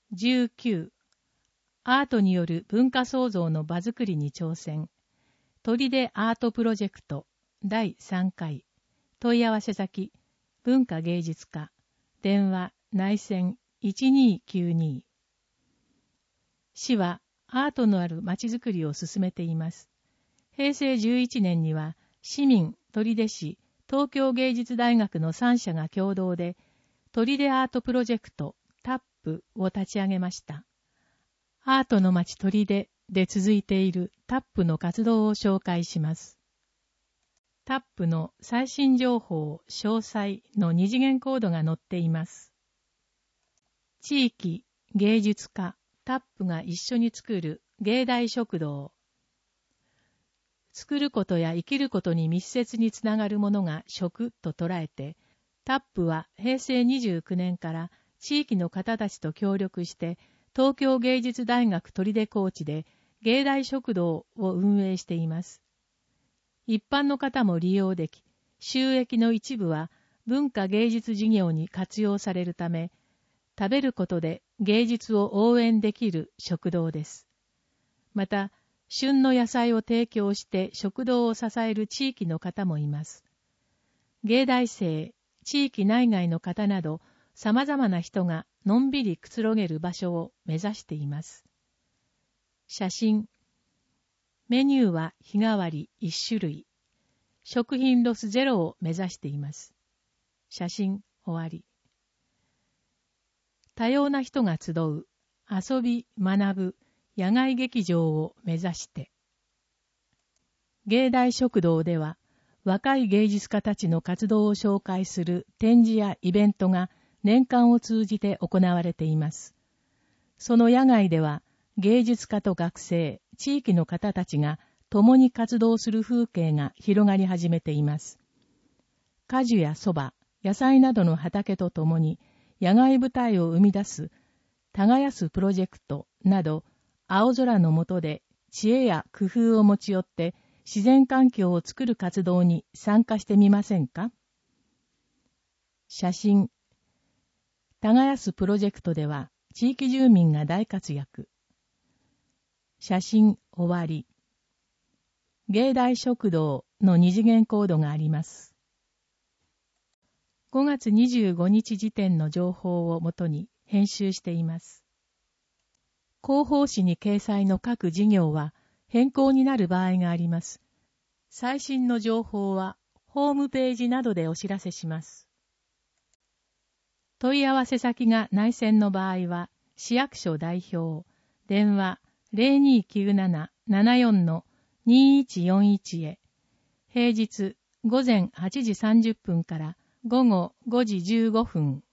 19、アートによる文化創造の場作りに挑戦。砦アートプロジェクト第3回。問い合わせ先、文化芸術課。電話、内線1292。市はアートのある街づくりを進めています。平成11年には、市民、砦市、東京芸術大学の3社が共同で、砦アートプロジェクトタップを立ち上げました。アートの街砦で続いているタップの活動を紹介します。タップの最新情報、詳細の二次元コードが載っています。地域、芸術家、タップが一緒に作る芸大食堂。作ることや生きることに密接につながるものが食と捉えて、タップは平成29年から地域の方たちと協力して、東京芸術大学砦高地で芸大食堂を運営しています。一般の方も利用でき、収益の一部は文化芸術事業に活用されるため、食べることで芸術を応援できる食堂です。また、旬の野菜を提供して食堂を支える地域の方もいます。芸大生、地域内外の方など、様々な人がのんびりくつろげる場所を目指しています。写真。メニューは日替わり1種類。食品ロスゼロを目指しています。写真終わり。多様な人が集う、遊び、学ぶ、野外劇場を目指して。芸大食堂では、若い芸術家たちの活動を紹介する展示やイベントが年間を通じて行われています。その野外では、芸術家と学生、地域の方たちが共に活動する風景が広がり始めています。果樹や蕎麦、野菜などの畑と共に野外舞台を生み出す耕すプロジェクトなど、青空の下で知恵や工夫を持ち寄って自然環境を作る活動に参加してみませんか？写真。耕すプロジェクトでは地域住民が大活躍。写真終わり。芸大食堂の二次元コードがあります。5月25日時点の情報をもとに編集しています。広報誌に掲載の各事業は変更になる場合があります。最新の情報はホームページなどでお知らせします。問い合わせ先が内線の場合は、市役所代表、電話 0297-74-2141 へ、平日午前8時30分から午後5時15分。